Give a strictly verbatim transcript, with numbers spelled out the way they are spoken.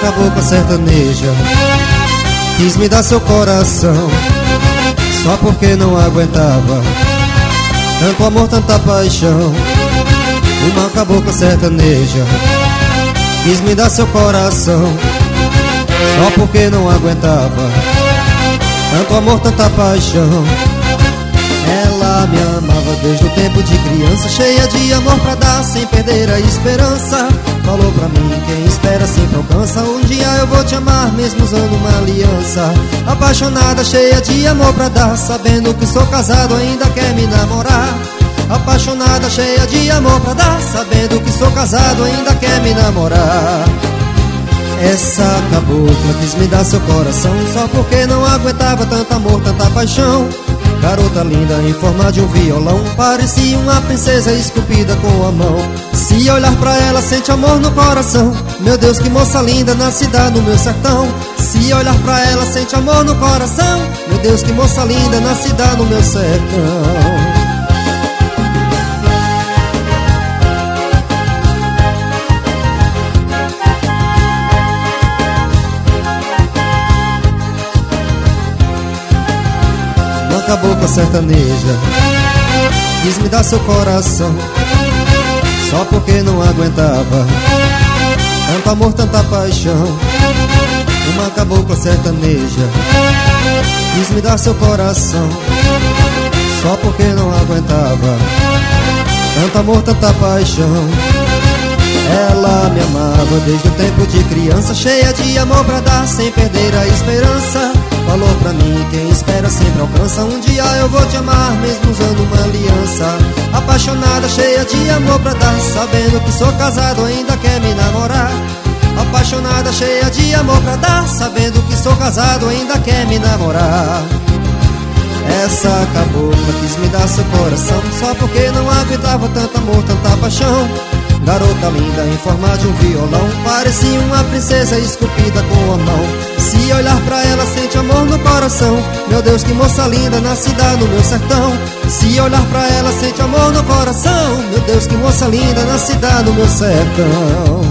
cabocla sertaneja quis me dar seu coração, só porque não aguentava tanto amor, tanta paixão. Uma cabocla sertaneja quis me dar seu coração, só porque não aguentava tanto amor, tanta paixão. Ela me amava desde o tempo de criança, cheia de amor pra dar sem perder a esperança. Falou pra mim, quem espera sempre alcança. Um dia eu vou te amar mesmo usando uma aliança. Apaixonada, cheia de amor pra dar, sabendo que sou casado ainda quer me namorar. Apaixonada, cheia de amor pra dar, sabendo que sou casado ainda quer me namorar. Essa cabocla quis me dar seu coração, só porque não aguentava tanto amor, tanta paixão. Garota linda em forma de um violão, parecia uma princesa esculpida com a mão. Se olhar pra ela sente amor no coração. Meu Deus, que moça linda, nascida no meu sertão. Se olhar pra ela sente amor no coração. Meu Deus, que moça linda, nascida no meu sertão. Uma cabocla sertaneja quis me dar seu coração, só porque não aguentava tanto amor, tanta paixão. Uma cabocla sertaneja quis me dar seu coração, só porque não aguentava tanto amor, tanta paixão. Ela me amava desde o tempo de criança, cheia de amor pra dar sem perder a esperança. Falou pra mim, quem espera sempre alcança. Um dia eu vou te amar mesmo usando uma aliança. Apaixonada, cheia de amor pra dar, sabendo que sou casado ainda quer me namorar. Apaixonada, cheia de amor pra dar, sabendo que sou casado ainda quer me namorar. Essa cabocla quis me dar seu coração, só porque não aguentava tanto amor, tanta paixão. Garota linda em forma de um violão, parecia uma princesa esculpida com a mão. Se olhar pra ela sente amor no coração. Meu Deus, que moça linda, nascida no meu sertão. Se olhar pra ela sente amor no coração. Meu Deus, que moça linda, nascida no meu sertão.